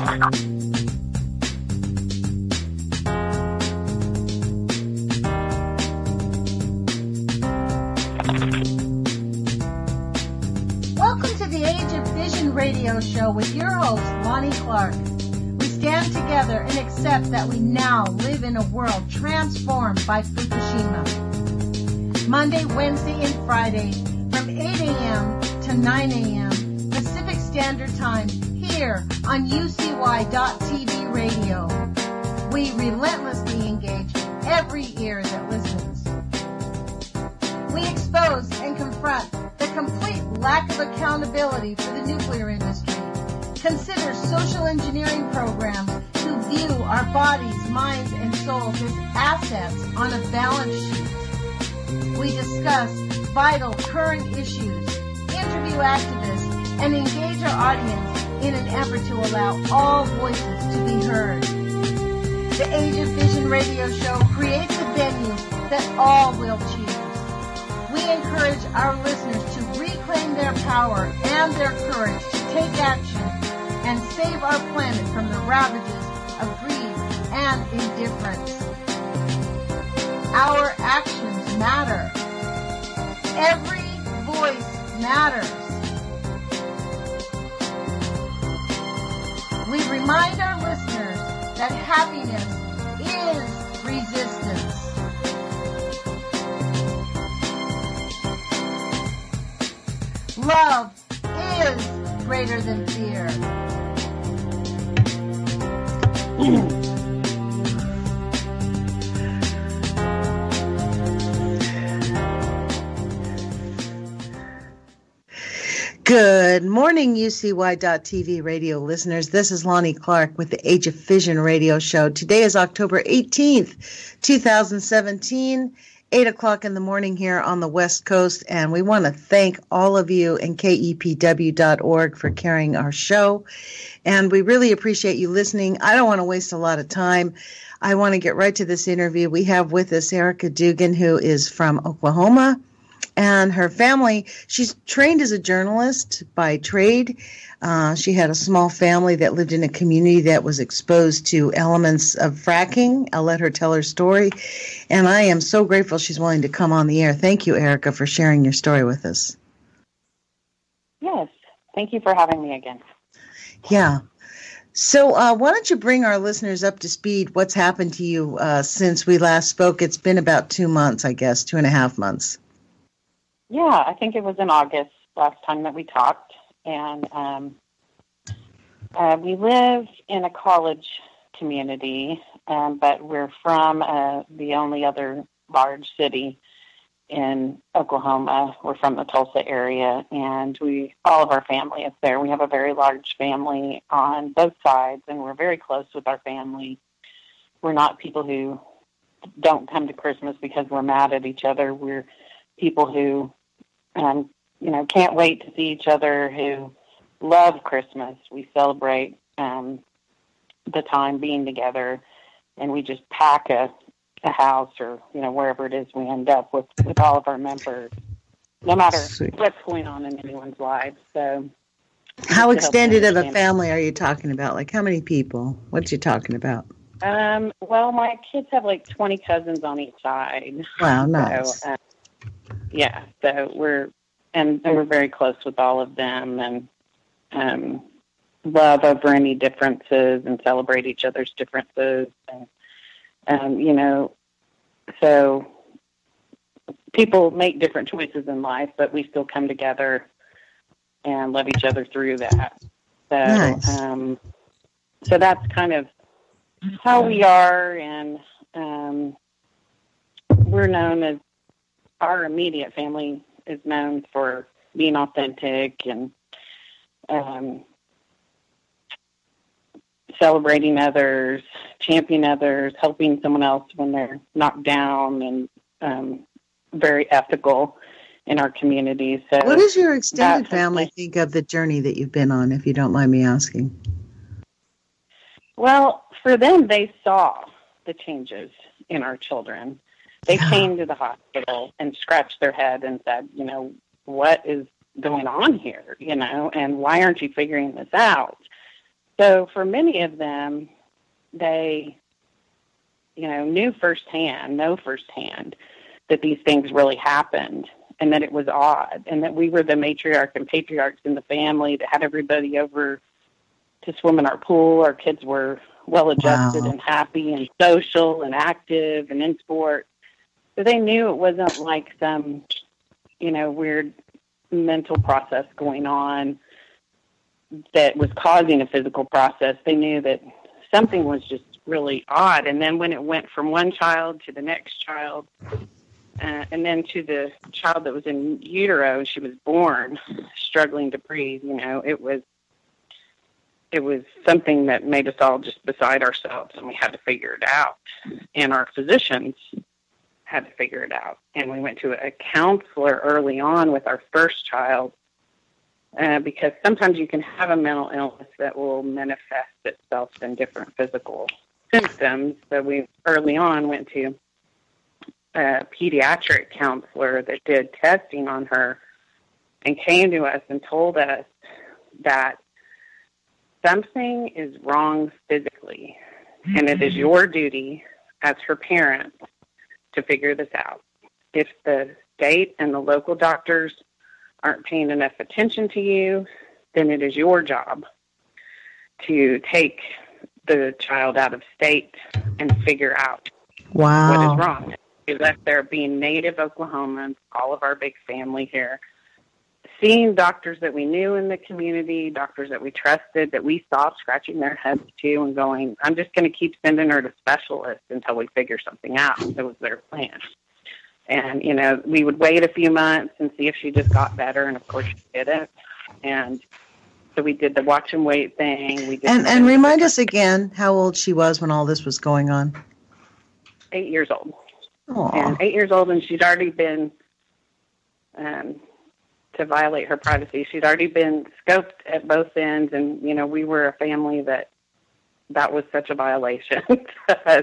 Welcome to the Age of Vision radio show with your host, Lonnie Clark. We stand together and accept that we now live in a world transformed by Fukushima. Monday, Wednesday, and Friday from 8 a.m. to 9 a.m. Pacific Standard Time here on UCY.TV radio. We relentlessly engage every ear that listens. We expose and confront the complete lack of accountability for the nuclear industry. Consider social engineering programs who view our bodies, minds, and souls as assets on a balance sheet. We discuss vital current issues, interview activists, and engage our audience in an effort to allow all voices to be heard. The Age of Vision radio show creates a venue that all will choose. We encourage our listeners to reclaim their power and their courage to take action and save our planet from the ravages of greed and indifference. Our actions matter. Every voice matters. We remind our listeners that happiness is resistance. Love is greater than fear. Good morning, UCY.TV radio listeners. This is Lonnie Clark with the Age of Vision radio show. Today is October 18th, 2017. 8 o'clock in the morning here on the West Coast, and we want to thank all of you and KEPW.org for carrying our show, and we really appreciate you listening. I don't want to waste a lot of time. I want to get right to this interview. We have with us Erica Dugan, who is from Oklahoma, and her family, she's trained as a journalist by trade. She had a small family that lived in a community that was exposed to elements of fracking. I'll let her tell her story. And I am so grateful she's willing to come on the air. Thank you, Erica, for sharing your story with us. Yes. Thank you for having me again. Yeah. So why don't you bring our listeners up to speed? What's happened to you since we last spoke? It's been about 2 months, I guess, 2.5 months. Yeah, I think it was in August last time that we talked. And we live in a college community, but we're from the only other large city in Oklahoma. We're from the Tulsa area, and all of our family is there. We have a very large family on both sides, and we're very close with our family. We're not people who don't come to Christmas because we're mad at each other. We're people who can't wait to see each other, who love Christmas. We celebrate the time being together, and we just pack a house or, wherever it is we end up with all of our members, no matter what's going on in anyone's lives. So, how extended of a family are you talking about? Like, how many people? What you talking about? Well, my kids have like 20 cousins on each side. Wow, nice. So, yeah, so we're very close with all of them, and love over any differences and celebrate each other's differences. And, so people make different choices in life, but we still come together and love each other through that. So, nice. So that's kind of how we are, and we're known as, our immediate family is known for being authentic and celebrating others, championing others, helping someone else when they're knocked down, and very ethical in our community. So, what does your extended family think of the journey that you've been on, if you don't mind me asking? Well, for them, they saw the changes in our children. They came to the hospital and scratched their head and said, what is going on here, and why aren't you figuring this out? So for many of them, they, know firsthand that these things really happened and that it was odd and that we were the matriarch and patriarchs in the family that had everybody over to swim in our pool. Our kids were well-adjusted and happy and social and active and in sport. So they knew it wasn't like some, weird mental process going on that was causing a physical process. They knew that something was just really odd. And then when it went from one child to the next child, and then to the child that was in utero, she was born struggling to breathe, it was something that made us all just beside ourselves, and we had to figure it out. And our physicians had to figure it out. And we went to a counselor early on with our first child, because sometimes you can have a mental illness that will manifest itself in different physical symptoms. So we early on went to a pediatric counselor that did testing on her and came to us and told us that something is wrong physically, and it is your duty as her parent to figure this out. If the state and the local doctors aren't paying enough attention to you, then it is your job to take the child out of state and figure out what is wrong. We left there being native Oklahomans, all of our big family here, seeing doctors that we knew in the community, doctors that we trusted, that we saw scratching their heads too and going, I'm just going to keep sending her to specialists until we figure something out. That was their plan. And, we would wait a few months and see if she just got better, and of course she didn't. And so we did the watch and wait thing. We did and remind us again how old she was when all this was going on. 8 years old. Aww. And 8 years old, and she'd already been, to violate her privacy, she'd already been scoped at both ends, and, we were a family that was such a violation to us,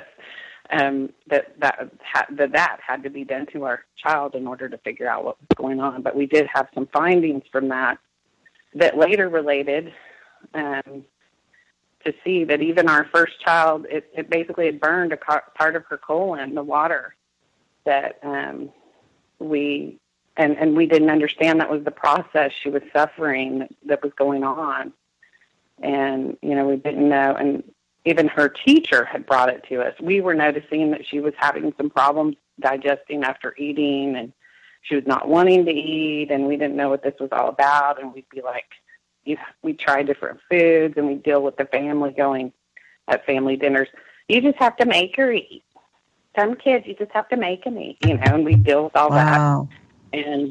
that had to be done to our child in order to figure out what was going on. But we did have some findings from that later related to see that even our first child, it basically had burned a part of her colon, the water, that we didn't understand that was the process she was suffering that was going on. And, we didn't know. And even her teacher had brought it to us. We were noticing that she was having some problems digesting after eating, and she was not wanting to eat, and we didn't know what this was all about. And we'd be like, we try different foods, and we deal with the family going at family dinners. You just have to make her eat. Some kids, you just have to make them eat, and we deal with all that. And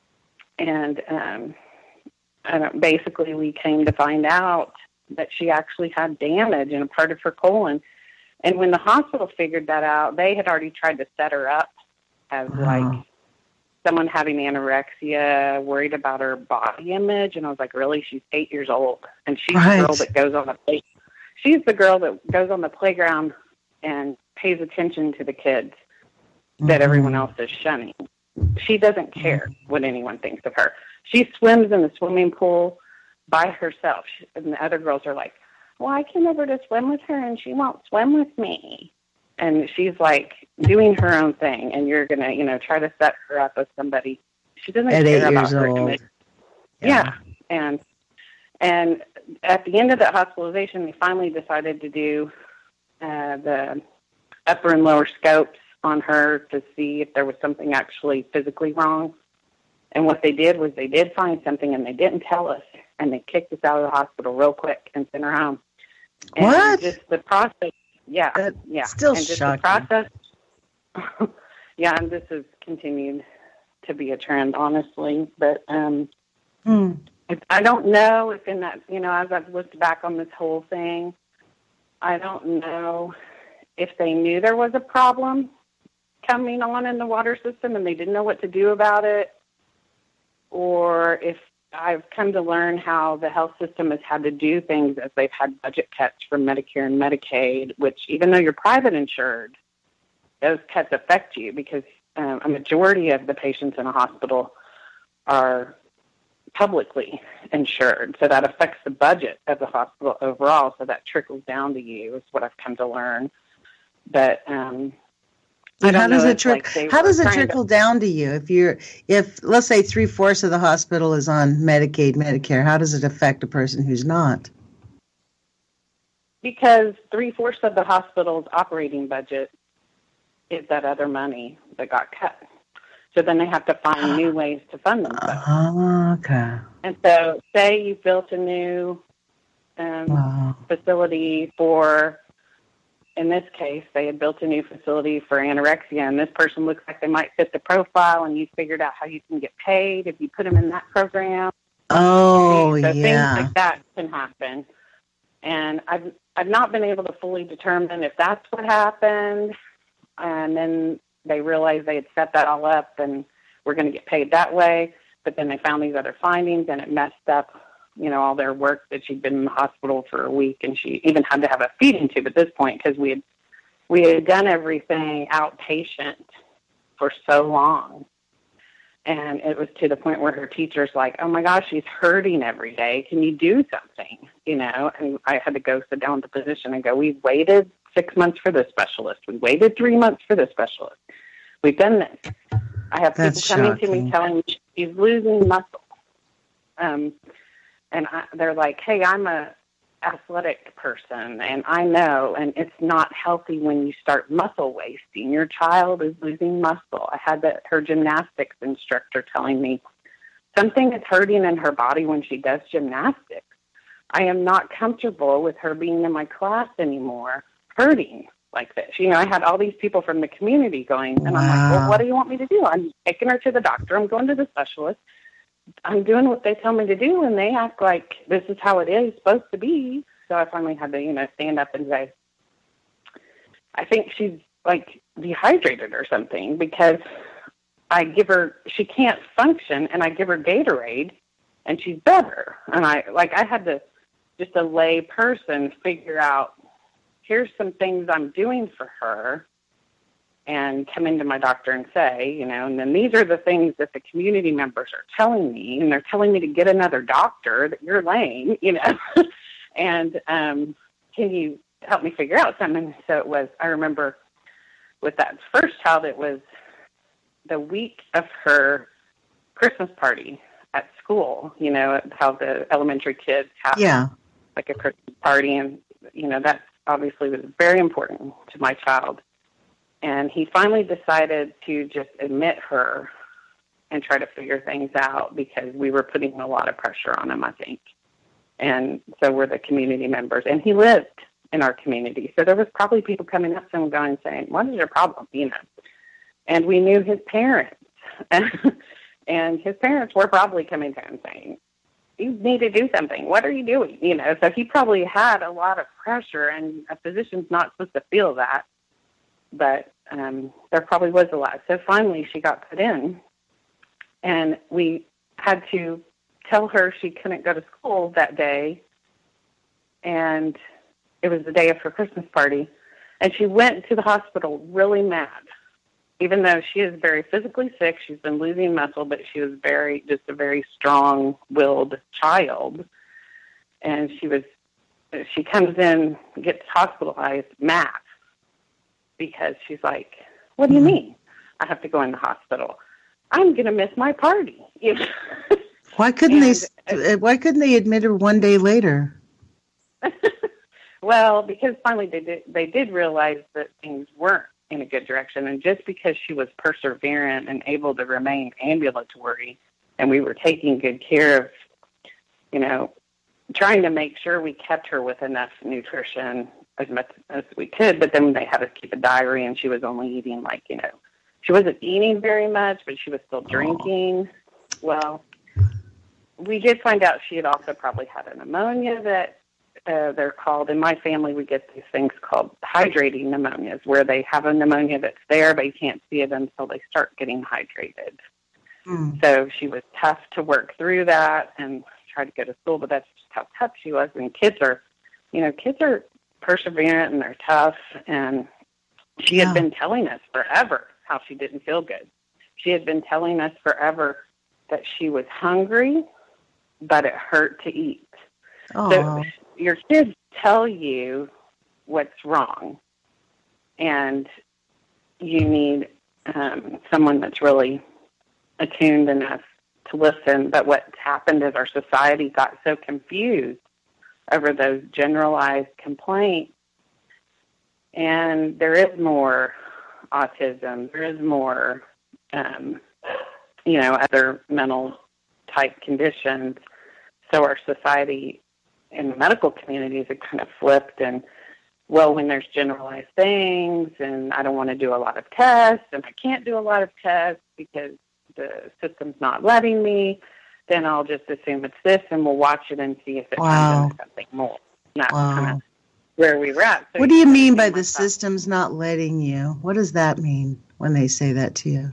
basically we came to find out that she actually had damage in a part of her colon. And when the hospital figured that out, they had already tried to set her up as like someone having anorexia, worried about her body image. And I was like, really? She's 8 years old. And she's the girl that goes on the playground and pays attention to the kids that everyone else is shunning. She doesn't care what anyone thinks of her. She swims in the swimming pool by herself. And the other girls are like, well, I came over to swim with her and she won't swim with me. And she's like doing her own thing. And you're going to, try to set her up with somebody. She doesn't care about her image. Yeah. And at the end of that hospitalization, we finally decided to do the upper and lower scopes on her to see if there was something actually physically wrong. And what they did was they did find something, and they didn't tell us, and they kicked us out of the hospital real quick and sent her home. And what? Just the process, Still and just shocking. The process, and this has continued to be a trend, honestly. But I don't know if in that, as I've looked back on this whole thing, I don't know if they knew there was a problem coming on in the water system and they didn't know what to do about it, or if I've come to learn how the health system has had to do things as they've had budget cuts from Medicare and Medicaid, which even though you're private insured, those cuts affect you because a majority of the patients in a hospital are publicly insured. So that affects the budget of the hospital overall. So that trickles down to you is what I've come to learn. But But how does it trickle down to you? If let's say 3/4 of the hospital is on Medicaid, Medicare, how does it affect a person who's not? Because 3/4 of the hospital's operating budget is that other money that got cut. So then they have to find new ways to fund themselves. Oh, okay. And so say you built a new facility for, in this case, they had built a new facility for anorexia, and this person looks like they might fit the profile, and you figured out how you can get paid if you put them in that program. Oh, so yeah. Things like that can happen. And I've not been able to fully determine if that's what happened. And then they realized they had set that all up and we're going to get paid that way. But then they found these other findings and it messed up, all their work that she'd been in the hospital for a week. And she even had to have a feeding tube at this point because we had done everything outpatient for so long. And it was to the point where her teacher's like, oh, my gosh, she's hurting every day. Can you do something? And I had to go sit down with the physician and go, we've waited 6 months for this specialist. We waited 3 months for this specialist. We've done this. I have people coming to me telling me she's losing muscle. They're like, hey, I'm a athletic person, and I know, and it's not healthy when you start muscle wasting. Your child is losing muscle. I had her gymnastics instructor telling me something is hurting in her body when she does gymnastics. I am not comfortable with her being in my class anymore, hurting like this. I had all these people from the community going, and I'm like, well, what do you want me to do? I'm taking her to the doctor. I'm going to the specialist. I'm doing what they tell me to do, and they act like this is how it is supposed to be. So I finally had to, stand up and say, I think she's like dehydrated or something because she can't function, and I give her Gatorade, and she's better. And I had to, just a lay person, figure out, here's some things I'm doing for her, and come into my doctor and say, and then these are the things that the community members are telling me, and they're telling me to get another doctor, that you're lame, and can you help me figure out something? So I remember with that first child, it was the week of her Christmas party at school, how the elementary kids have like a Christmas party, and, that obviously was very important to my child. And he finally decided to just admit her and try to figure things out because we were putting a lot of pressure on him, I think. And so were the community members. And he lived in our community. So there was probably people coming up to him going, saying, what is your problem? And we knew his parents. And his parents were probably coming to him saying, you need to do something. What are you doing? So he probably had a lot of pressure, and a physician's not supposed to feel that. But there probably was a lot. So finally she got put in, and we had to tell her she couldn't go to school that day, and it was the day of her Christmas party. And she went to the hospital really mad, even though she is very physically sick. She's been losing muscle, but she was just a very strong-willed child. And she comes in, gets hospitalized, mad. Because she's like, what do you mean I have to go in the hospital? I'm going to miss my party. Why couldn't they admit her one day later? Well, because finally they did realize that things weren't in a good direction. And just because she was perseverant and able to remain ambulatory, and we were taking good care of, trying to make sure we kept her with enough nutrition as much as we could, but then they had to keep a diary, and she was only eating she wasn't eating very much, but she was still drinking. Well, we did find out she had also probably had a pneumonia that they're called, in my family we get these things called hydrating pneumonias, where they have a pneumonia that's there, but you can't see it until they start getting hydrated. So she was tough to work through that and try to go to school, but that's just how tough she was. And kids are perseverant, and they're tough, and she had been telling us forever how she didn't feel good. She had been telling us forever that she was hungry but it hurt to eat. Oh. So your kids tell you what's wrong, and you need someone that's really attuned enough to listen. But what's happened is our society got so confused over those generalized complaints, and there is more autism, there is more, other mental type conditions. So our society and the medical communities have kind of flipped, and well, when there's generalized things, and I don't want to do a lot of tests, and I can't do a lot of tests because the system's not letting me, then I'll just assume it's this, and we'll watch it and see if it turns into something more. And that's kind of where we were at. So what do you mean by the system's not letting you? What does that mean when they say that to you?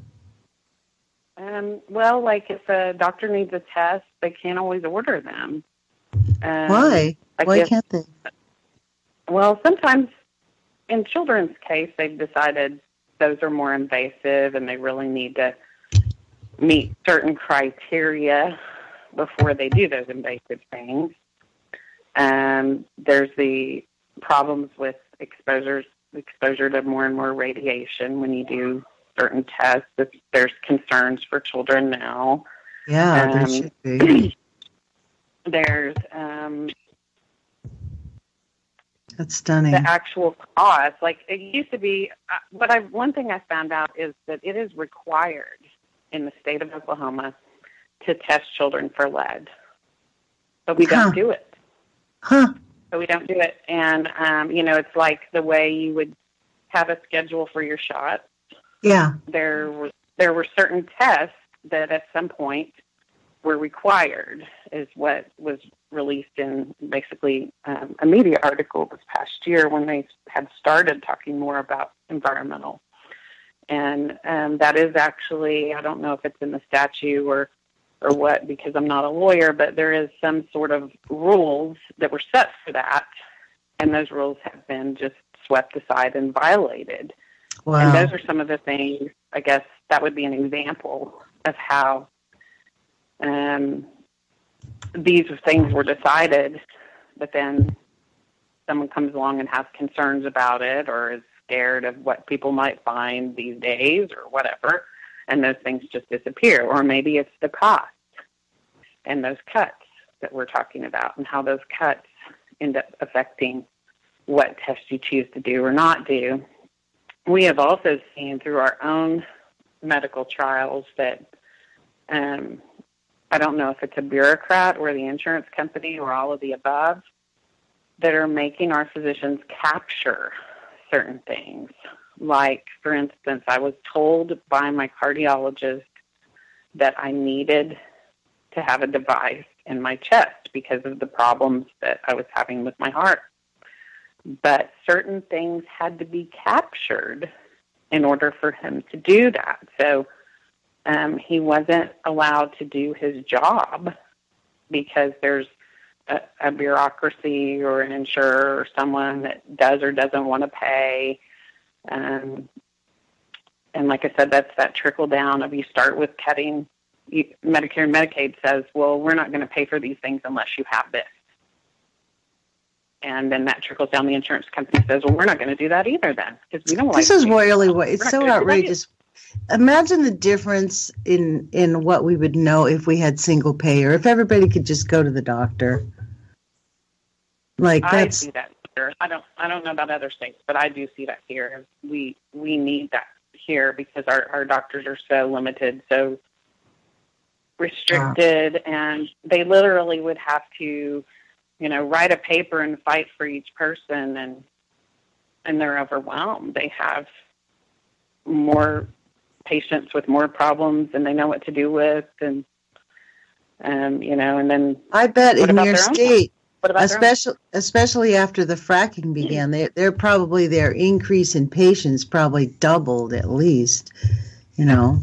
Well, like if a doctor needs a test, they can't always order them. Why? Why can't they? Well, sometimes in children's case, they've decided those are more invasive and they really need to meet certain criteria before they do those invasive things. There's the problems with exposure to more and more radiation when you do certain tests. There's concerns for children now. Yeah, there should be. There's that's stunning. The actual cost, like it used to be. One thing I found out is that it is required in the state of Oklahoma to test children for lead, but we don't do it. Huh? So we don't do it, and it's like the way you would have a schedule for your shots. Yeah. There were certain tests that at some point were required, is what was released in basically a media article this past year when they had started talking more about environmental. And that is actually, I don't know if it's in the statute or what, because I'm not a lawyer, but there is some sort of rules that were set for that, and those rules have been just swept aside and violated. Wow. And those are some of the things, I guess that would be an example of how these things were decided, but then someone comes along and has concerns about it or is scared of what people might find these days or whatever, and those things just disappear. Or maybe it's the cost and those cuts that we're talking about and how those cuts end up affecting what tests you choose to do or not do. We have also seen through our own medical trials that I don't know if it's a bureaucrat or the insurance company or all of the above that are making our physicians capture certain things. Like, for instance, I was told by my cardiologist that I needed to have a device in my chest because of the problems that I was having with my heart. But certain things had to be captured in order for him to do that. So he wasn't allowed to do his job because there's a bureaucracy or an insurer or someone that does or doesn't want to pay. And like I said, that's that trickle down of you start with cutting. Medicare and Medicaid says, well, we're not going to pay for these things unless you have this. And then that trickles down. The insurance company says, well, we're not going to do that either then. Because we don't This is really what it's so outrageous. Imagine the difference in what we would know if we had single payer, if everybody could just go to the doctor. Like I see that here. I don't know about other states, but I do see that here. We need that here because our doctors are so limited, so restricted, and they literally would have to, write a paper and fight for each person, and they're overwhelmed. They have more patients with more problems than they know what to do with, and and then I bet in your state, especially after the fracking began, they're probably their increase in patients probably doubled at least. Well,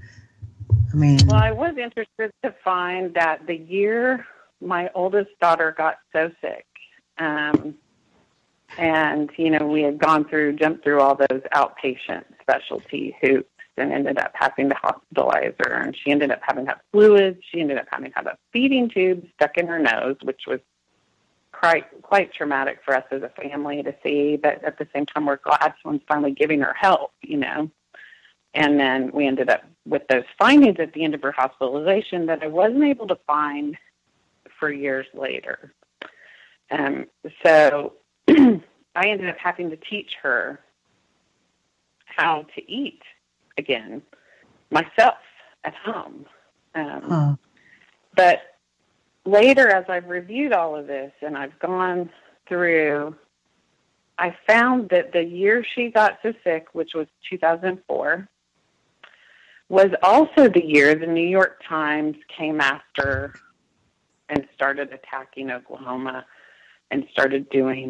I was interested to find that the year my oldest daughter got so sick, and we had jumped through all those outpatient specialty hoops, and ended up having to hospitalize her. And she ended up having to have fluids. She ended up having to have a feeding tube stuck in her nose, which was quite traumatic for us as a family to see. But at the same time, we're glad someone's finally giving her help, you know. And then we ended up with those findings at the end of her hospitalization that I wasn't able to find for years later. So I ended up having to teach her how to eat again myself at home. But later, as I've reviewed all of this and I've gone through, I found that the year she got so sick, which was 2004, was also the year the New York Times came after and started attacking Oklahoma and started doing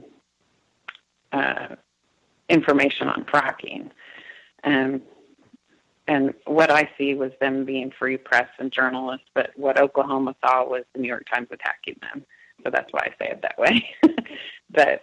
information on fracking. And what I see was them being free press and journalists, but what Oklahoma saw was the New York Times attacking them. So that's why I say it that way. But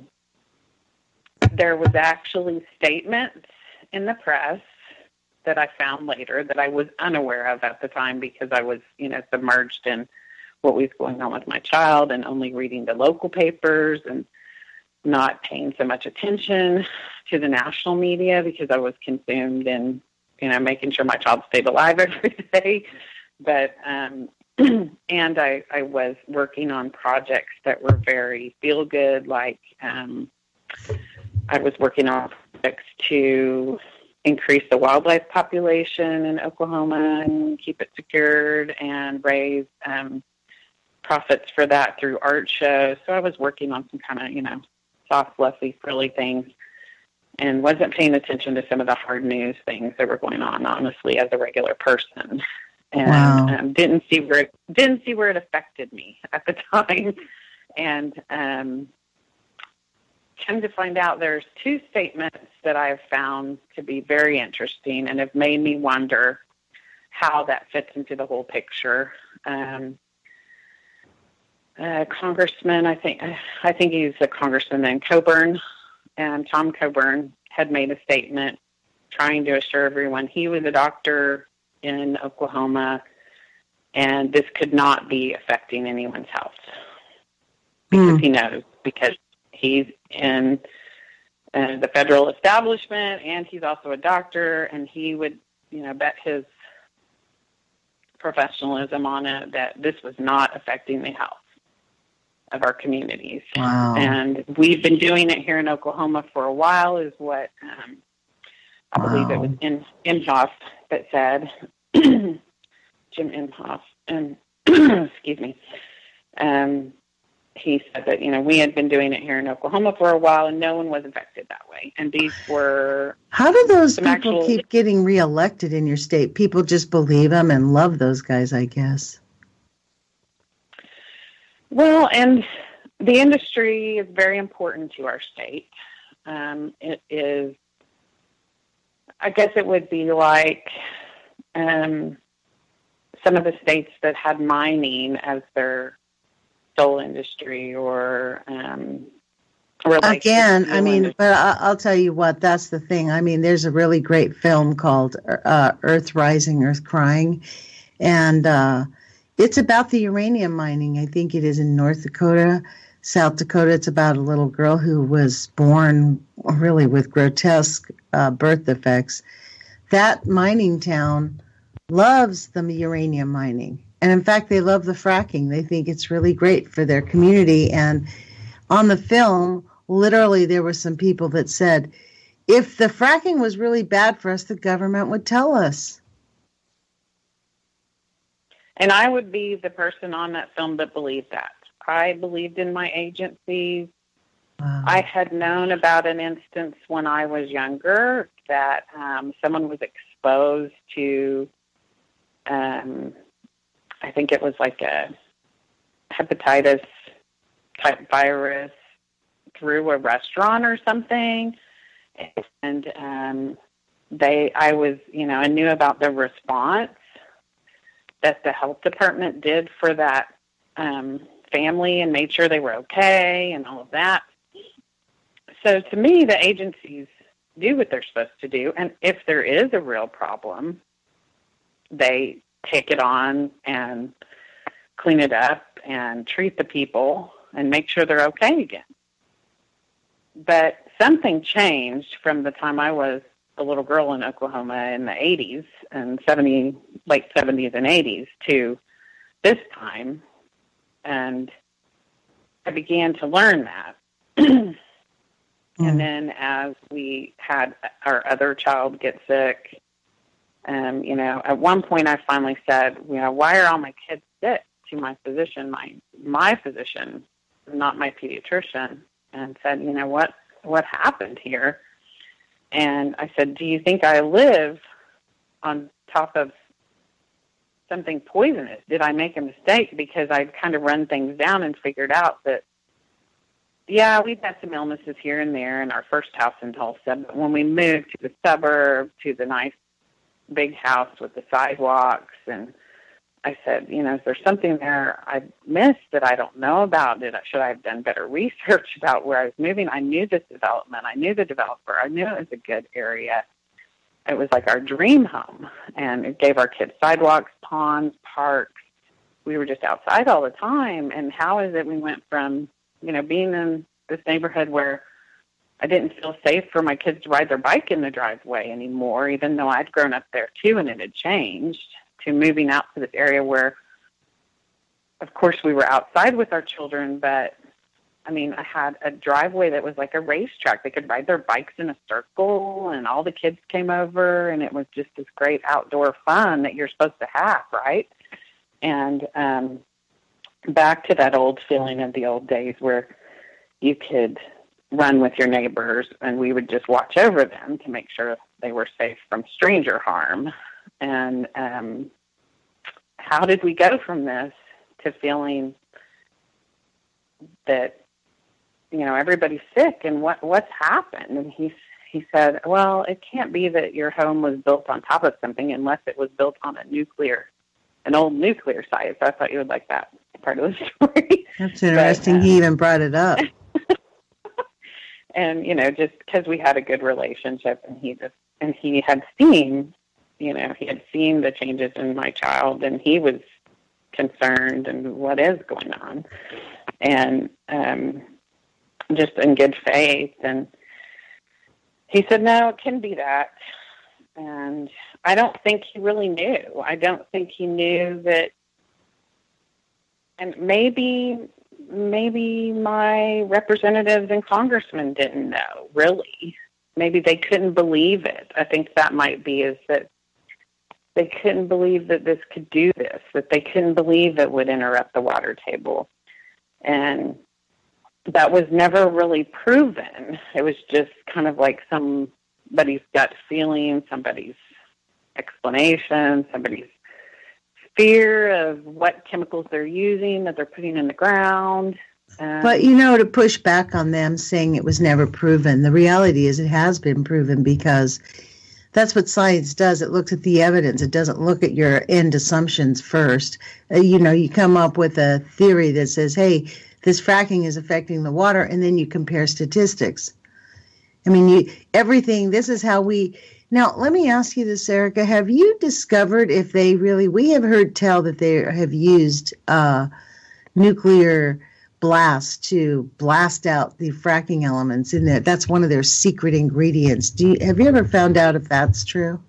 there was actually statements in the press that I found later that I was unaware of at the time because I was, you know, submerged in what was going on with my child and only reading the local papers and not paying so much attention to the national media because I was consumed in, you know, making sure my child stayed alive every day. But, and I was working on projects that were very feel good. Like, I was working on projects to increase the wildlife population in Oklahoma and keep it secured and raise, profits for that through art shows. So I was working on some kind of, you know, soft, fluffy, frilly things and wasn't paying attention to some of the hard news things that were going on, honestly, as a regular person. And didn't see where it affected me at the time. And come to find out, there's two statements that I've found to be very interesting and have made me wonder how that fits into the whole picture. Congressman, I think he's a congressman in Coburn, and Tom Coburn had made a statement trying to assure everyone he was a doctor in Oklahoma and this could not be affecting anyone's health because he knows, because he's in the federal establishment and he's also a doctor, and he would, you know, bet his professionalism on it that this was not affecting the health of our communities. Wow. And we've been doing it here in Oklahoma for a while, is what I believe it was Imhoff that said, Jim Imhoff, and excuse me, he said that, you know, we had been doing it here in Oklahoma for a while and no one was affected that way. And these were... How do those people keep getting reelected in your state? People just believe them and love those guys, I guess. Well, and the industry is very important to our state. It is, I guess it would be like some of the states that had mining as their sole industry, or like again, I mean, but I'll tell you what, that's the thing. I mean, there's a really great film called Earth Rising, Earth Crying, and it's about the uranium mining. I think it is in North Dakota, South Dakota. It's about a little girl who was born really with grotesque birth defects. That mining town loves the uranium mining. And in fact, they love the fracking. They think it's really great for their community. And on the film, literally, there were some people that said, if the fracking was really bad for us, the government would tell us. And I would be the person on that film that believed that. I believed in my agencies. Wow. I had known about an instance when I was younger that someone was exposed to, I think it was like a hepatitis type virus through a restaurant or something. And I knew about the response that the health department did for that family and made sure they were okay and all of that. So to me, the agencies do what they're supposed to do. And if there is a real problem, they take it on and clean it up and treat the people and make sure they're okay again. But something changed from the time I was a little girl in Oklahoma in the 80s and late 70s and 80s to this time. And I began to learn that. And then as we had our other child get sick, at one point I finally said, why are all my kids sick, to my physician, my physician, not my pediatrician, and said, what happened here? And I said, do you think I live on top of something poisonous? Did I make a mistake? Because I'd kind of run things down and figured out that, yeah, we've had some illnesses here and there in our first house in Tulsa, but when we moved to the suburb, to the nice big house with the sidewalks, and I said, is there something there I missed that I don't know about? Should I have done better research about where I was moving? I knew this development. I knew the developer. I knew it was a good area. It was like our dream home, and it gave our kids sidewalks, ponds, parks. We were just outside all the time. And how is it we went from, being in this neighborhood where I didn't feel safe for my kids to ride their bike in the driveway anymore, even though I'd grown up there too and it had changed, to moving out to this area where, of course, we were outside with our children, but I had a driveway that was like a racetrack. They could ride their bikes in a circle, and all the kids came over, and it was just this great outdoor fun that you're supposed to have, right? And back to that old feeling of the old days where you could run with your neighbors, and we would just watch over them to make sure they were safe from stranger harm. And how did we go from this to feeling that, everybody's sick, and what's happened? And he said, well, it can't be that your home was built on top of something unless it was built on an old nuclear site. So I thought you would like that part of the story. That's interesting. But, he even brought it up. And, just because we had a good relationship, and he had seen, he had seen the changes in my child, and he was concerned and what is going on. And just in good faith. And he said, no, it can be that. And I don't think he really knew. I don't think he knew that. And maybe my representatives and congressmen didn't know, really. Maybe they couldn't believe it. I think that might be, is that they couldn't believe that this could do this, that they couldn't believe it would interrupt the water table. And that was never really proven. It was just kind of like somebody's gut feeling, somebody's explanation, somebody's fear of what chemicals they're using, that they're putting in the ground. But, to push back on them saying it was never proven, the reality is it has been proven, because that's what science does. It looks at the evidence. It doesn't look at your end assumptions first. You come up with a theory that says, hey, this fracking is affecting the water, and then you compare statistics. Everything, this is how we... Now, let me ask you this, Erica. Have you discovered if we have heard tell that they have used nuclear blast to blast out the fracking elements in there? That's one of their secret ingredients. Have you ever found out if that's true?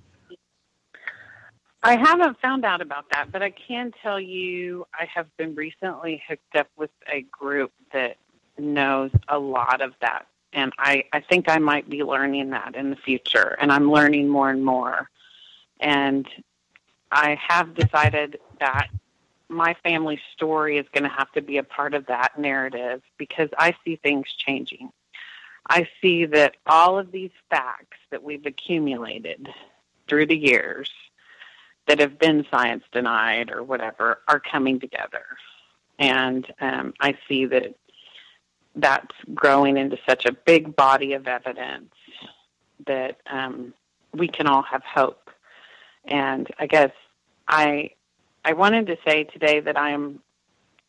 I haven't found out about that, but I can tell you I have been recently hooked up with a group that knows a lot of that. And I think I might be learning that in the future, and I'm learning more and more. And I have decided that my family's story is going to have to be a part of that narrative, because I see things changing. I see that all of these facts that we've accumulated through the years that have been science denied or whatever are coming together. And I see that that's growing into such a big body of evidence that we can all have hope. And I guess I wanted to say today that I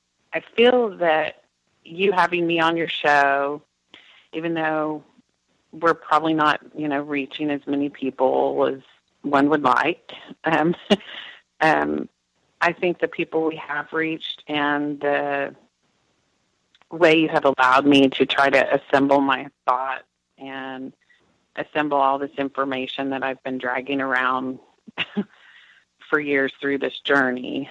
feel that you having me on your show, even though we're probably not, reaching as many people as one would like. I think the people we have reached and the way you have allowed me to try to assemble my thoughts and assemble all this information that I've been dragging around for years through this journey,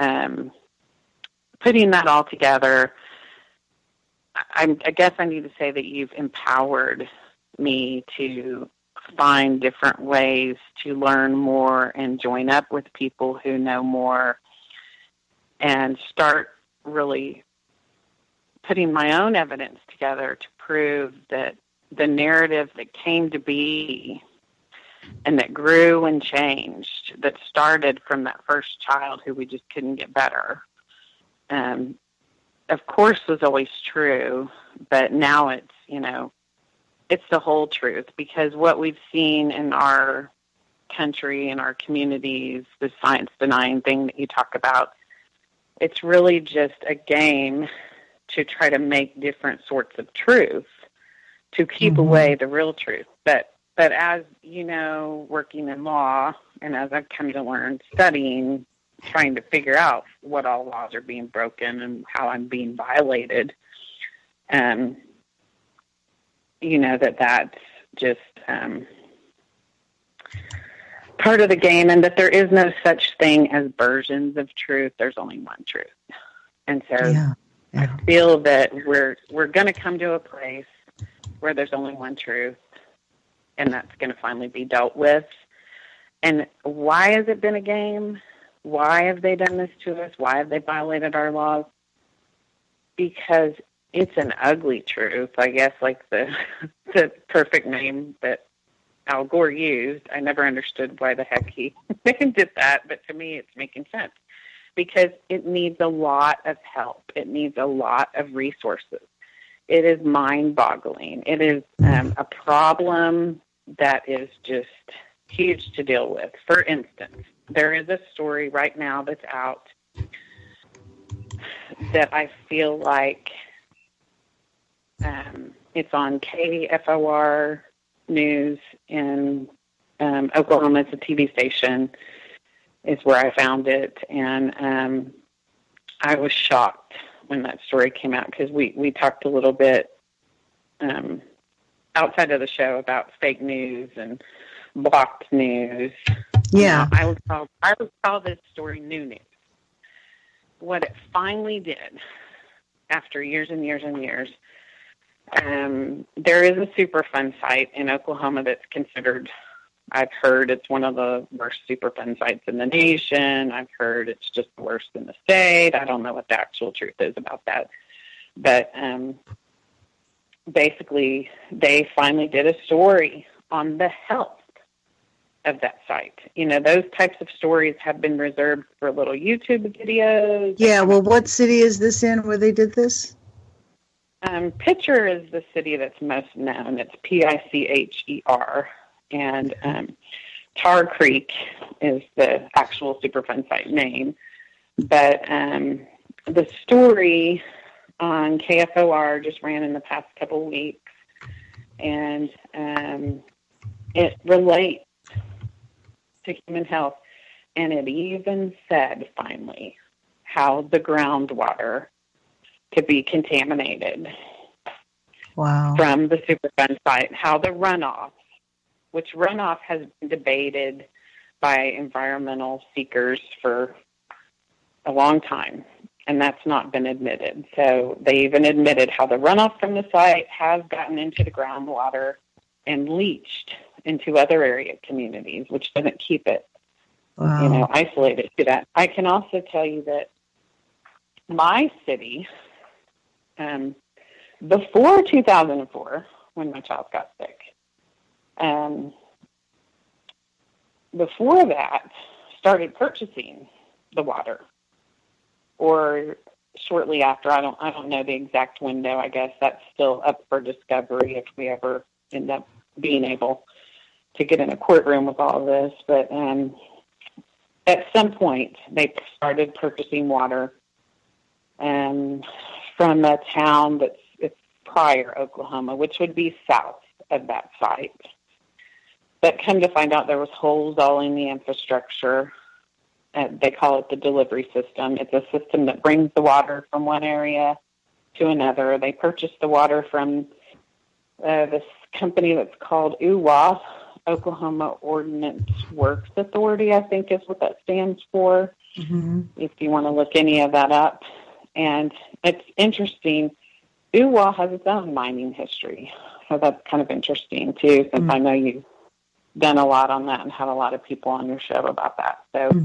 putting that all together, I guess I need to say that you've empowered me to find different ways to learn more and join up with people who know more and start really putting my own evidence together to prove that the narrative that came to be and that grew and changed, that started from that first child who we just couldn't get better, of course was always true, but now it's, it's the whole truth, because what we've seen in our country and our communities, the science denying thing that you talk about, it's really just a game to try to make different sorts of truth to keep away the real truth. But as working in law, and as I've come to learn studying, trying to figure out what all laws are being broken and how I'm being violated, that's just part of the game, and that there is no such thing as versions of truth. There's only one truth. And so I feel that we're going to come to a place where there's only one truth, and that's going to finally be dealt with. And why has it been a game? Why have they done this to us? Why have they violated our laws? Because it's an ugly truth, I guess, like the perfect name that Al Gore used. I never understood why the heck he did that, but to me it's making sense, because it needs a lot of help. It needs a lot of resources. It is mind-boggling. It is a problem that is just huge to deal with. For instance, there is a story right now that's out that I feel like it's on KFOR News in Oklahoma. It's a TV station, is where I found it. And I was shocked when that story came out, because we talked a little bit outside of the show about fake news and blocked news. Yeah. I would call this story new news. What it finally did, after years and years and years, there is a Superfund site in Oklahoma that's considered, I've heard it's one of the worst Superfund sites in the nation. I've heard it's just the worst in the state. I don't know what the actual truth is about that. But basically, they finally did a story on the health of that site. Those types of stories have been reserved for little YouTube videos. Yeah, well, what city is this in where they did this? Pitcher is the city that's most known. It's Picher. And Tar Creek is the actual Superfund site name. But the story on KFOR just ran in the past couple weeks, and it relates to human health, and it even said, finally, how the groundwater could be contaminated. Wow. From the Superfund site, how the runoff, which runoff has been debated by environmental seekers for a long time, and that's not been admitted. So they even admitted how the runoff from the site has gotten into the groundwater and leached into other area communities, which doesn't keep it, isolated to that. I can also tell you that my city, before 2004, when my child got sick, before that, started purchasing the water, or shortly after. I don't know the exact window. I guess that's still up for discovery if we ever end up being able to get in a courtroom with all of this. But at some point, they started purchasing water from a town it's Pryor, Oklahoma, which would be south of that site. But come to find out there was holes all in the infrastructure. They call it the delivery system. It's a system that brings the water from one area to another. They purchased the water from this company that's called UWA, Oklahoma Ordnance Works Authority, I think is what that stands for, if you want to look any of that up. And it's interesting. UWA has its own mining history. So that's kind of interesting, too, since I know you've done a lot on that and had a lot of people on your show about that. So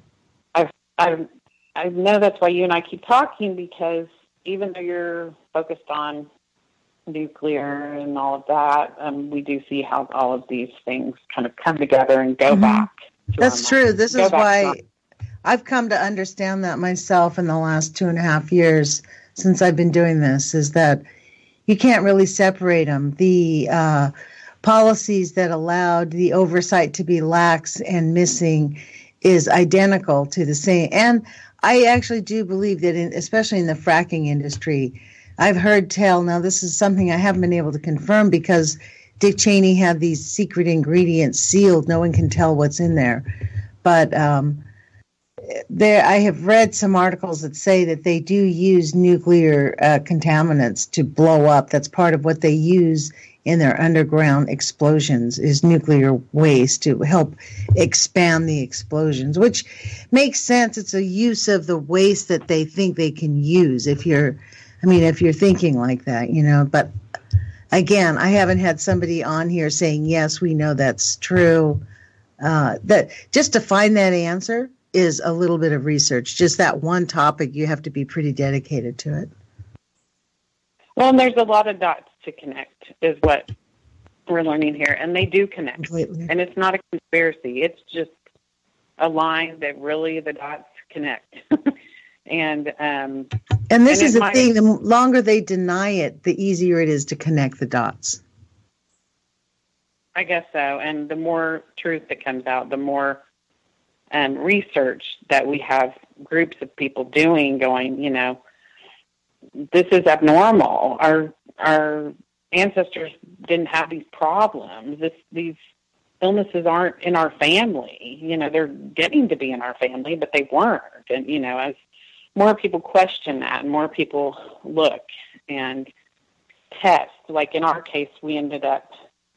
I know that's why you and I keep talking, because even though you're focused on nuclear and all of that, we do see how all of these things kind of come together and go back. That's true. This is why I've come to understand that myself in the last 2.5 years since I've been doing this, is that you can't really separate them. The policies that allowed the oversight to be lax and missing is identical to the same. And I actually do believe that, especially in the fracking industry, I've heard tell, now this is something I haven't been able to confirm because Dick Cheney had these secret ingredients sealed. No one can tell what's in there. But I have read some articles that say that they do use nuclear contaminants to blow up. That's part of what they use in their underground explosions, is nuclear waste to help expand the explosions, which makes sense. It's a use of the waste that they think they can use if you're thinking like that, But again, I haven't had somebody on here saying, yes, we know that's true. That just to find that answer is a little bit of research. Just that one topic, you have to be pretty dedicated to it. Well, and there's a lot of dots to connect, is what we're learning here. And they do connect. Completely. And it's not a conspiracy. It's just a line that really the dots connect. And this is the thing, the longer they deny it, the easier it is to connect the dots. I guess so. And the more truth that comes out, the more research that we have groups of people doing, going, this is abnormal. Our ancestors didn't have these problems. These illnesses aren't in our family. They're getting to be in our family, but they weren't. And, as more people question that and more people look and test, like in our case, we ended up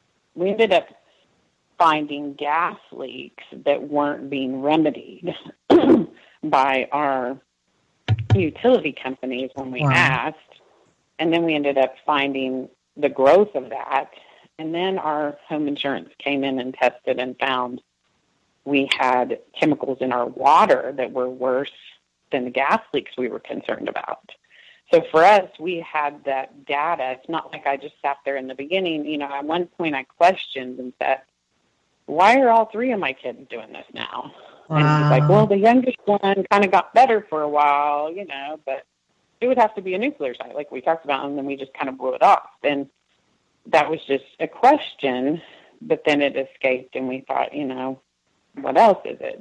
finding gas leaks that weren't being remedied by our utility companies when we asked. And then we ended up finding the growth of that. And then our home insurance came in and tested and found we had chemicals in our water that were worse than the gas leaks we were concerned about. So for us, we had that data. It's not like I just sat there in the beginning. At one point I questioned and said, why are all 3 of my kids doing this now? Wow. And he's like, well, the youngest one kind of got better for a while, but it would have to be a nuclear site like we talked about, and then we just kind of blew it off. And that was just a question, but then it escaped and we thought, what else is it?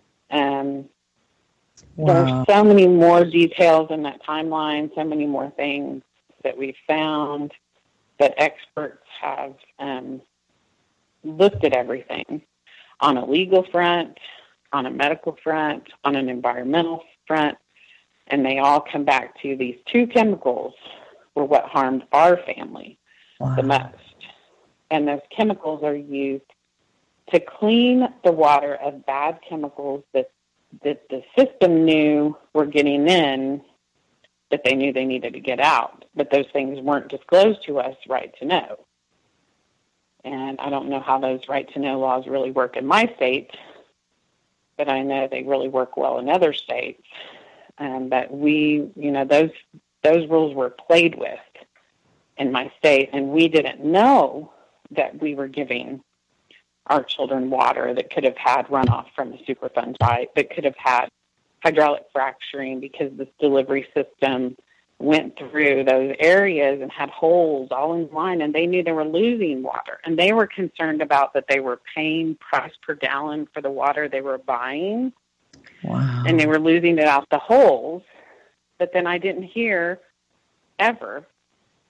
There's so many more details in that timeline, so many more things that we found that experts have looked at everything on a legal front, on a medical front, on an environmental front, and they all come back to these 2 chemicals were what harmed our family the most. And those chemicals are used to clean the water of bad chemicals that the system knew were getting in, that they knew they needed to get out. But those things weren't disclosed to us right to know. And I don't know how those right to know laws really work in my state, but I know they really work well in other states. But we, those rules were played with in my state, and we didn't know that we were giving our children water that could have had runoff from a Superfund site, that could have had hydraulic fracturing because this delivery system went through those areas and had holes all in line, and they knew they were losing water. And they were concerned about that they were paying price per gallon for the water they were buying. Wow. And they were losing it out the holes. But then I didn't hear ever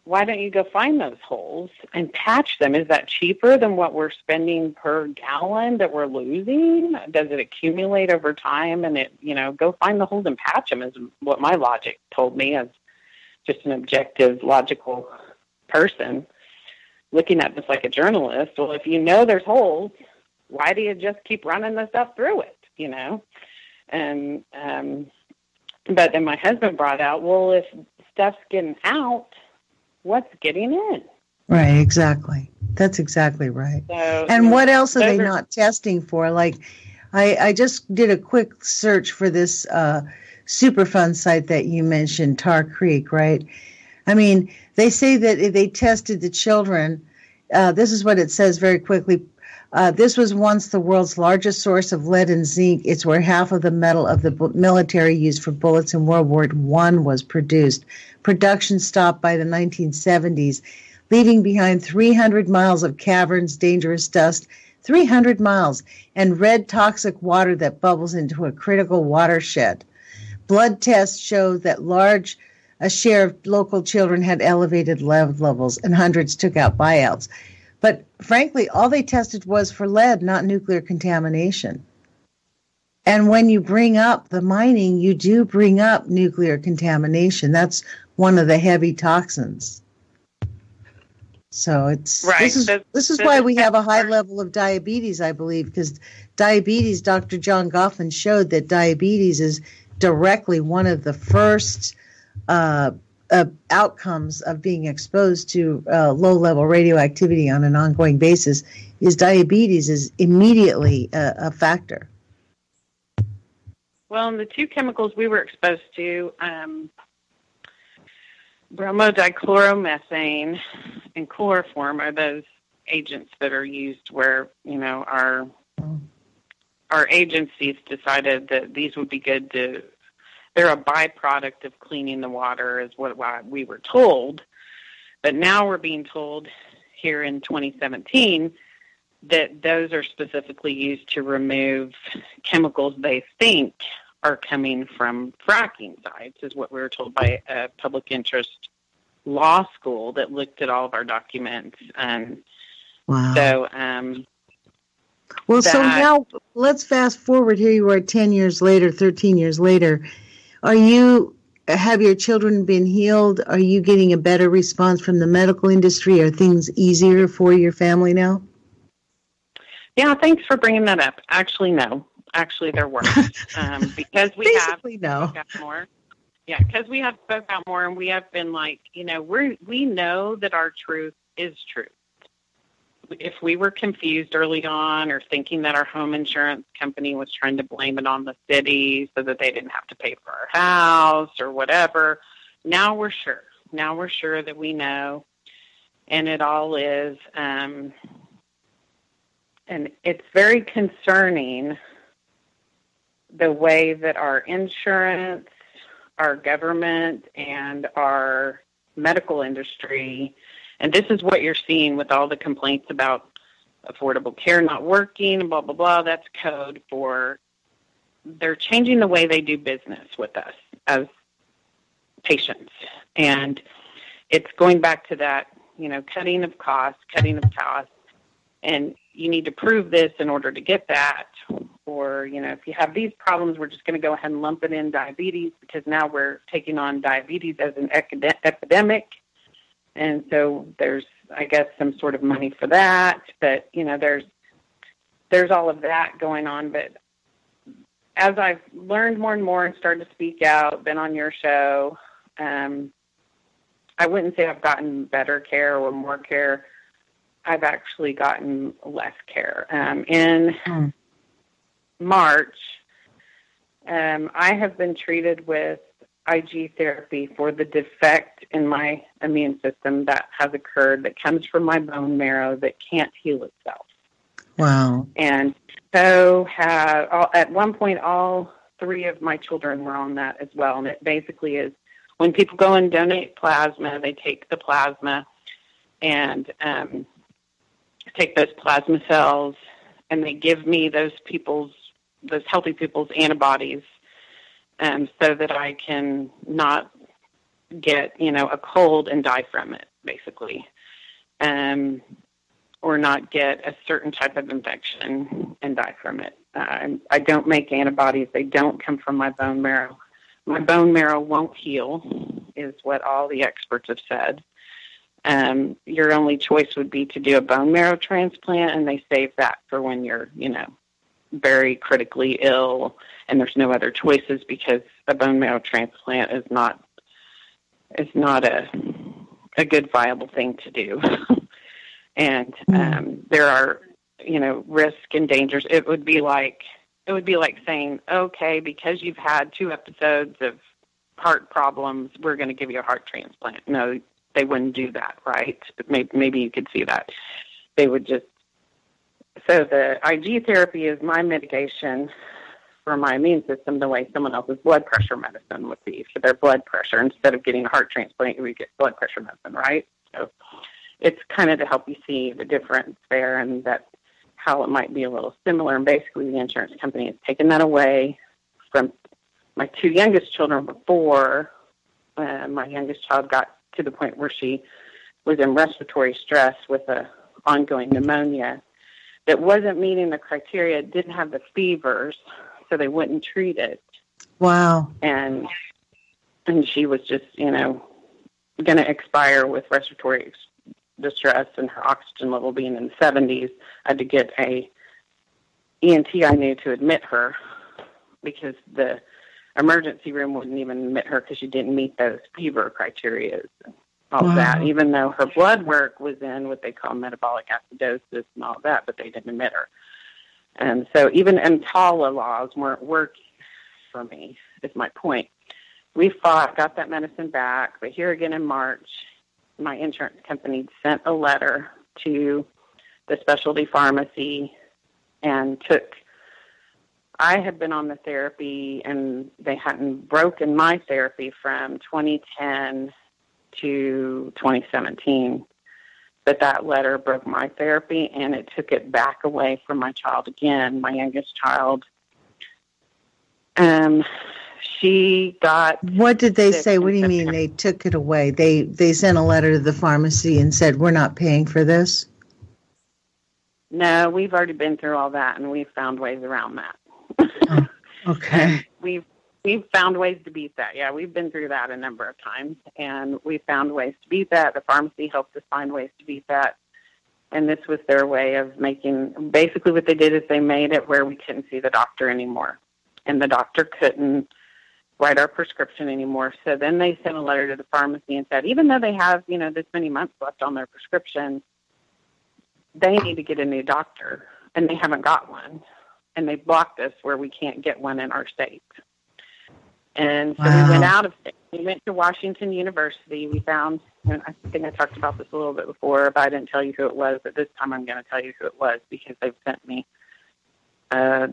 why don't you go find those holes and patch them? Is that cheaper than what we're spending per gallon that we're losing? Does it accumulate over time? And go find the holes and patch them is what my logic told me as just an objective, logical person looking at this like a journalist. Well, if you know there's holes, why do you just keep running the stuff through it, And but then my husband brought out, well, if stuff's getting out, what's getting in? Right, exactly. That's exactly right. So, and what else are they not testing for? Like, I just did a quick search for this Superfund site that you mentioned, Tar Creek, right? I mean, they say that they tested the children. This is what it says very quickly. This was once the world's largest source of lead and zinc. It's where half of the metal of the military used for bullets in World War I was produced. Production stopped by the 1970s, leaving behind 300 miles of caverns, dangerous dust, 300 miles, and red toxic water that bubbles into a critical watershed. Blood tests showed that a share of local children had elevated lead levels, and hundreds took out buyouts. But frankly, all they tested was for lead, not nuclear contamination. And when you bring up the mining, you do bring up nuclear contamination. That's one of the heavy toxins. So it's right. This is why we have a high level of diabetes, I believe, because diabetes, Dr. John Goffman showed that diabetes is directly one of the first outcomes of being exposed to low-level radioactivity on an ongoing basis. Is diabetes is immediately a factor. Well, and the two chemicals we were exposed to, bromodichloromethane and chloroform, are those agents that are used where, our agencies decided that these would be good to, they're a byproduct of cleaning the water is what we were told. But now we're being told here in 2017 that those are specifically used to remove chemicals they think are coming from fracking sites, is what we were told by a public interest law school that looked at all of our documents. Wow. So, so now let's fast forward. Here you are 10 years later, 13 years later. Have your children been healed? Are you getting a better response from the medical industry? Are things easier for your family now? Yeah, thanks for bringing that up. Actually, no. Actually, they're worse. Because we have spoke out more. Yeah, because we have spoke out more, and we have been like, we know that our truth is true. If we were confused early on or thinking that our home insurance company was trying to blame it on the city so that they didn't have to pay for our house or whatever, now we're sure. Now we're sure that we know, and it all is, and it's very concerning the way that our insurance, our government, and our medical industry, and this is what you're seeing with all the complaints about Affordable Care not working, blah, blah, blah. That's code for they're changing the way they do business with us as patients. And it's going back to that, cutting of costs. And you need to prove this in order to get that. Or, if you have these problems, we're just going to go ahead and lump it in diabetes because now we're taking on diabetes as an epidemic. And so there's, I guess, some sort of money for that. But, there's all of that going on. But as I've learned more and more and started to speak out, been on your show, I wouldn't say I've gotten better care or more care. I've actually gotten less care. In March, I have been treated with IG therapy for the defect in my immune system that has occurred that comes from my bone marrow that can't heal itself. Wow. And so at one point, all three of my children were on that as well. And it basically is when people go and donate plasma, they take the plasma and take those plasma cells and they give me those healthy people's antibodies so that I can not get, a cold and die from it. basically, or not get a certain type of infection and die from it. I don't make antibodies. They don't come from my bone marrow. My bone marrow won't heal, is what all the experts have said. Your only choice would be to do a bone marrow transplant, and they save that for when you're, very critically ill, and there's no other choices, because a bone marrow transplant is not a good viable thing to do. And there are, risk and dangers. It would be like saying, okay, because you've had 2 episodes of heart problems, we're going to give you a heart transplant. No, they wouldn't do that, right? Maybe you could see that. They would just. So the IG therapy is my mitigation for my immune system, the way someone else's blood pressure medicine would be for their blood pressure. Instead of getting a heart transplant, you would get blood pressure medicine, right? So it's kind of to help you see the difference there, and that how it might be a little similar. And basically the insurance company has taken that away from my 2 youngest children before. My youngest child got to the point where she was in respiratory stress with a ongoing pneumonia that wasn't meeting the criteria. It didn't have the fevers, so they wouldn't treat it. Wow. And she was just, going to expire with respiratory distress and her oxygen level being in the 70s. I had to get a ENT I knew to admit her, because the emergency room wouldn't even admit her because she didn't meet those fever criteria and all that, even though her blood work was in what they call metabolic acidosis and all that, but they didn't admit her. And so even EMTALA laws weren't working for me, is my point. We fought, got that medicine back, but here again in March, my insurance company sent a letter to the specialty pharmacy and I had been on the therapy, and they hadn't broken my therapy from 2010 to 2017. But that letter broke my therapy, and it took it back away from my child again, my youngest child. She got... What did they say? What do you mean they took it away? They sent a letter to the pharmacy and said, we're not paying for this? No, we've already been through all that, and we've found ways around that. Oh, okay. We've found ways to beat that. Yeah, we've been through that a number of times, and we found ways to beat that. The pharmacy helped us find ways to beat that. And this was their way of making... Basically what they did is they made it where we couldn't see the doctor anymore. And the doctor couldn't write our prescription anymore. So then they sent a letter to the pharmacy and said, even though they have, this many months left on their prescription, they need to get a new doctor, and they haven't got one. And they blocked us where we can't get one in our state. And so we went out of state. We went to Washington University. We found, and I think I talked about this a little bit before, but I didn't tell you who it was. But this time I'm going to tell you who it was, because they've sent me a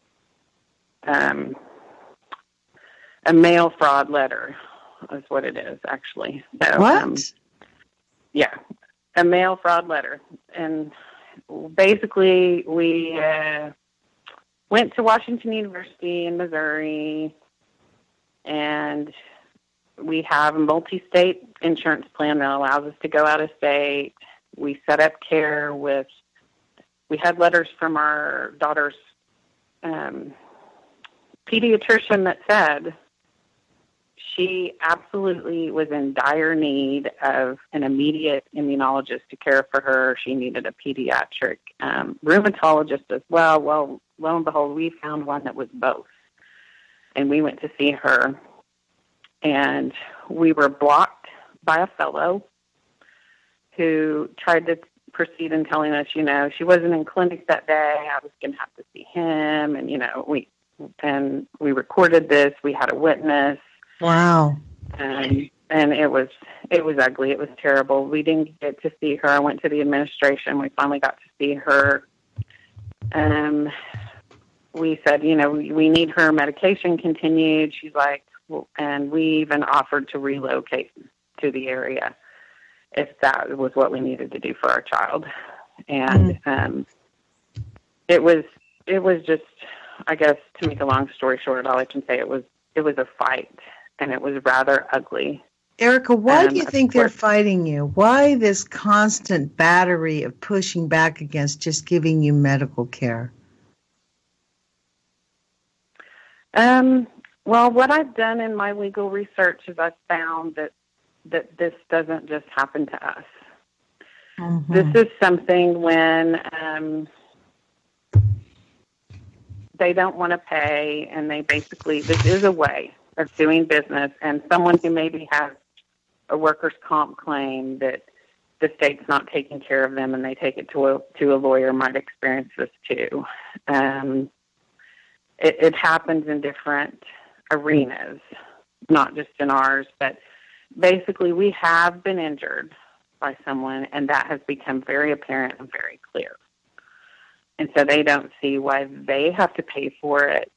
mail fraud letter is what it is, actually. So, what? Yeah, a mail fraud letter. And basically we went to Washington University in Missouri, and we have a multi-state insurance plan that allows us to go out of state. We set up care with... We had letters from our daughter's pediatrician that said she absolutely was in dire need of an immediate immunologist to care for her. She needed a pediatric rheumatologist as well. Well, lo and behold, we found one that was both. And we went to see her, and we were blocked by a fellow who tried to proceed in telling us, she wasn't in clinic that day. I was going to have to see him. And, we recorded this. We had a witness. Wow. And it was ugly. It was terrible. We didn't get to see her. I went to the administration. We finally got to see her. We said, we need her medication continued. She's like, well, and we even offered to relocate to the area if that was what we needed to do for our child. And it was just, I guess, to make a long story short, all I can say, it was a fight, and it was rather ugly. Erica, why do you think they're course, fighting you? Why this constant battery of pushing back against just giving you medical care? Well, what I've done in my legal research is I've found that this doesn't just happen to us. Mm-hmm. This is something when they don't want to pay, and they basically, this is a way of doing business, and someone who maybe has a workers' comp claim that the state's not taking care of them and they take it to a lawyer might experience this too. It happens in different arenas, not just in ours, but basically we have been injured by someone, and that has become very apparent and very clear. And so they don't see why they have to pay for it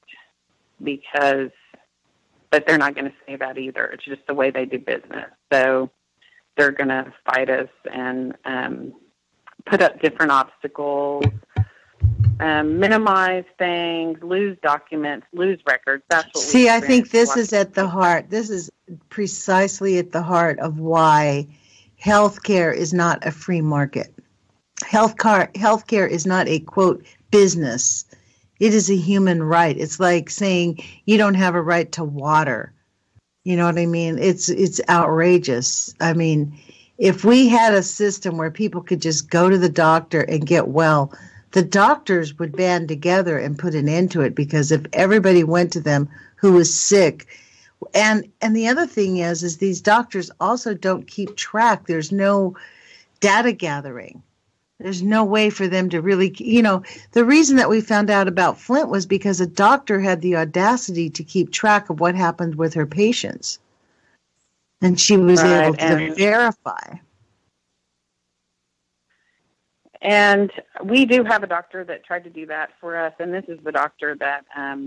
but they're not going to say that either. It's just the way they do business. So they're going to fight us and put up different obstacles, minimize things, lose documents, lose records. That's what See, I think this is at the heart. This is precisely at the heart of why healthcare is not a free market. Healthcare is not a, quote, business. It is a human right. It's like saying you don't have a right to water. You know what I mean? It's outrageous. I mean, if we had a system where people could just go to the doctor and get well, the doctors would band together and put an end to it, because if everybody went to them who was sick, and the other thing is these doctors also don't keep track. There's no data gathering. There's no way for them to really, the reason that we found out about Flint was because a doctor had the audacity to keep track of what happened with her patients. And she was able to verify. And we do have a doctor that tried to do that for us, and this is the doctor that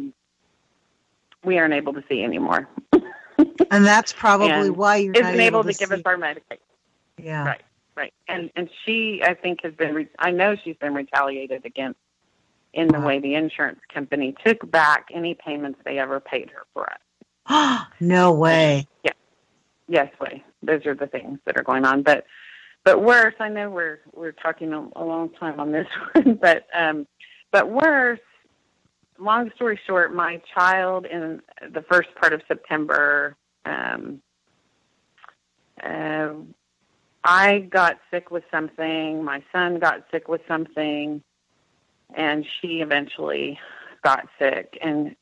we aren't able to see anymore. And that's probably why you're not able to give us our medication. Yeah. Right. Right. And she, I think, has been, I know she's been retaliated against in the way the insurance company took back any payments they ever paid her for us. No way. Yeah. Yes, way. Those are the things that are going on. But worse, I know we're talking a long time on this one, but worse, long story short, my child in the first part of September, I got sick with something, my son got sick with something, and she eventually got sick. And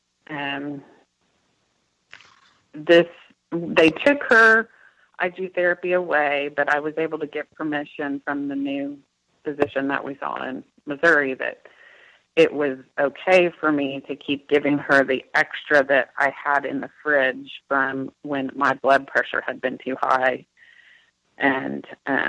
they took her IG therapy away, but I was able to get permission from the new physician that we saw in Missouri that it was okay for me to keep giving her the extra that I had in the fridge from when my blood pressure had been too high. And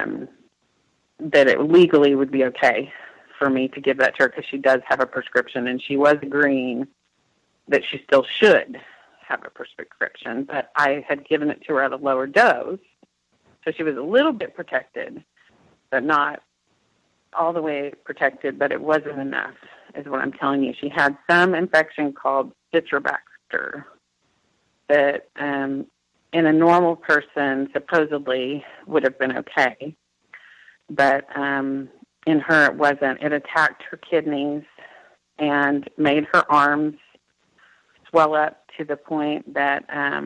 that it legally would be okay for me to give that to her because she does have a prescription, and she was agreeing that she still should have a prescription, but I had given it to her at a lower dose, so she was a little bit protected, but not all the way protected, but it wasn't enough, is what I'm telling you. She had some infection called Citrobacter that in a normal person supposedly would have been okay. But in her it wasn't. It attacked her kidneys and made her arms swell up to the point that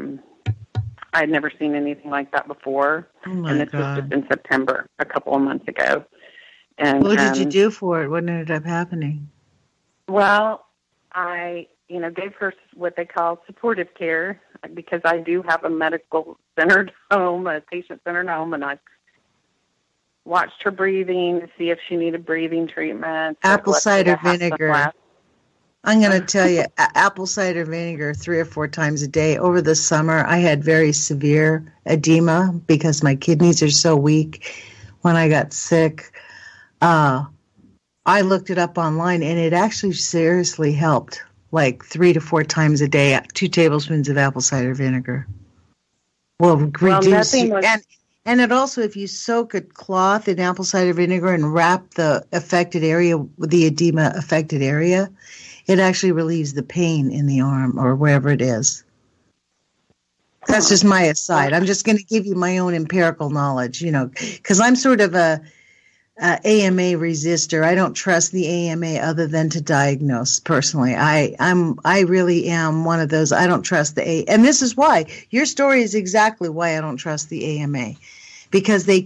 I'd never seen anything like that before. Oh and this was just in September, a couple of months ago. And what did you do for it? What ended up happening? Well, I gave her what they call supportive care, because I do have a medical-centered home, a patient-centered home, and I watched her breathing to see if she needed breathing treatment. Apple cider vinegar. I'm going to tell you, apple cider vinegar 3 or 4 times a day. Over the summer, I had very severe edema because my kidneys are so weak. When I got sick, I looked it up online, and it actually seriously helped. Like 3 to 4 times a day, 2 tablespoons of apple cider vinegar will reduce. And it also, if you soak a cloth in apple cider vinegar and wrap the affected area, the edema affected area, it actually relieves the pain in the arm or wherever it is. That's just my aside. I'm just going to give you my own empirical knowledge, because I'm sort of a AMA resistor. I don't trust the AMA other than to diagnose personally. I really am one of those. I don't trust the and this is why your story is exactly why I don't trust the AMA, because they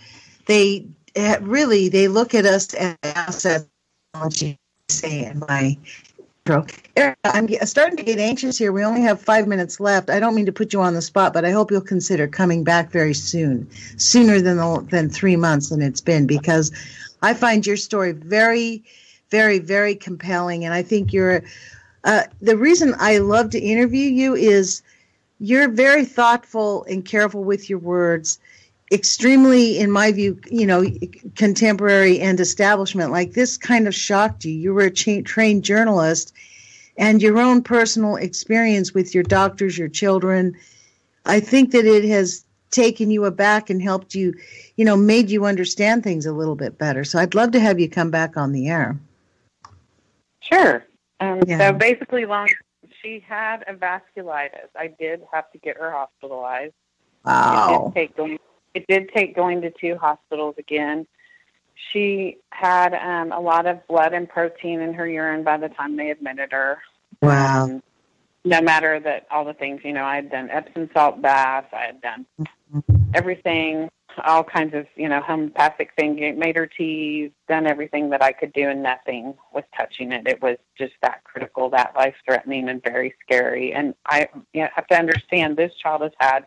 look at us as assets. Say in my Erica, I'm starting to get anxious here. We only have 5 minutes left. I don't mean to put you on the spot, but I hope you'll consider coming back very soon, sooner than 3 months than it's been, because I find your story very, very, very compelling. And I think you're the reason I love to interview you is you're very thoughtful and careful with your words. Extremely, in my view, contemporary and establishment. Like, this kind of shocked you. You were a trained journalist, and your own personal experience with your doctors, your children, I think that it has taken you aback and helped you, made you understand things a little bit better. So I'd love to have you come back on the air. Sure. So basically, she had a vasculitis. I did have to get her hospitalized. Wow. It did take going to 2 hospitals again. She had a lot of blood and protein in her urine by the time they admitted her. Wow. No matter that all the things, I had done Epsom salt baths. I had done everything, all kinds of, homeopathic things, made her teas, done everything that I could do, and nothing was touching it. It was just that critical, that life-threatening, and very scary. And I have to understand, this child has had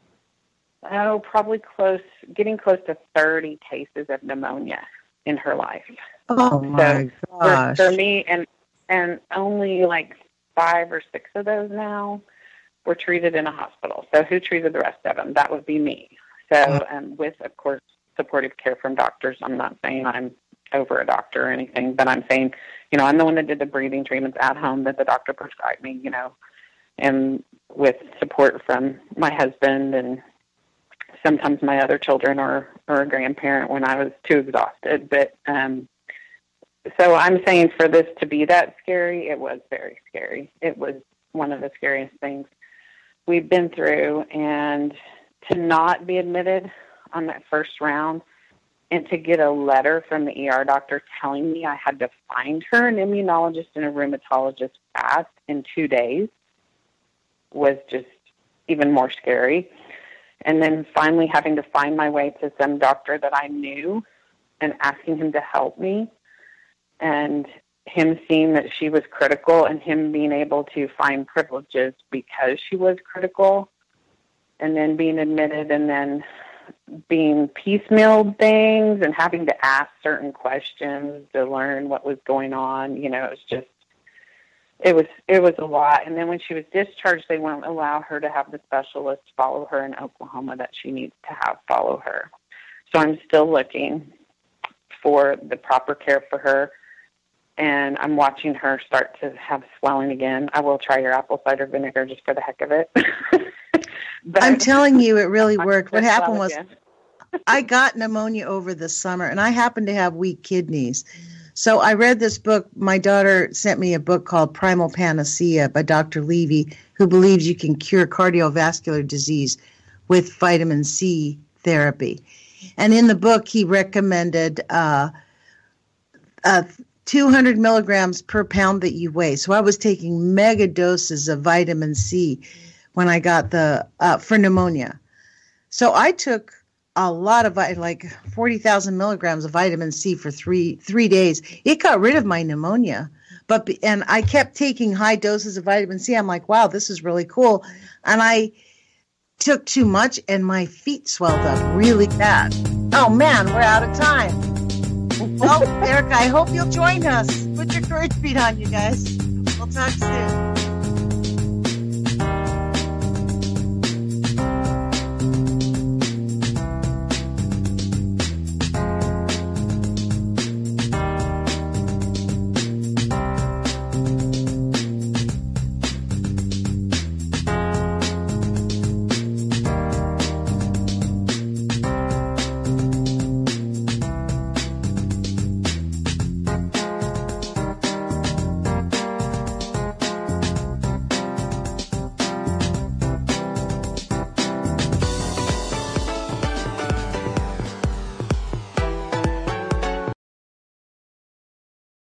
probably getting close to 30 cases of pneumonia in her life. Oh my gosh. For me, and only like 5 or 6 of those now were treated in a hospital. So who treated the rest of them? That would be me. So, with, of course, supportive care from doctors. I'm not saying I'm over a doctor or anything, but I'm saying, I'm the one that did the breathing treatments at home that the doctor prescribed me, and with support from my husband and sometimes my other children or a grandparent when I was too exhausted. But so I'm saying, for this to be that scary, it was very scary. It was one of the scariest things we've been through. And to not be admitted on that first round and to get a letter from the ER doctor telling me I had to find her an immunologist and a rheumatologist fast in 2 days was just even more scary. And then finally having to find my way to some doctor that I knew and asking him to help me, and him seeing that she was critical and him being able to find privileges because she was critical, and then being admitted, and then being piecemealed things and having to ask certain questions to learn what was going on. It was just, it was a lot. And then when she was discharged, they won't allow her to have the specialist follow her in Oklahoma that she needs to have follow her. So I'm still looking for the proper care for her, and I'm watching her start to have swelling again. I will try your apple cider vinegar just for the heck of it. But I'm telling you, it really worked. What happened was I got pneumonia over the summer, and I happened to have weak kidneys. So I read this book. My daughter sent me a book called Primal Panacea by Dr. Levy, who believes you can cure cardiovascular disease with vitamin C therapy. And in the book, he recommended 200 milligrams per pound that you weigh. So I was taking mega doses of vitamin C when I got for pneumonia. So I took a lot of, like 40,000 milligrams of vitamin C for three days. It got rid of my pneumonia, and I kept taking high doses of vitamin C. I'm like, wow, this is really cool. And I took too much, and my feet swelled up really bad. Oh man, we're out of time. Well, Erica, I hope you'll join us. Put your courage feet on, you guys. We'll talk soon.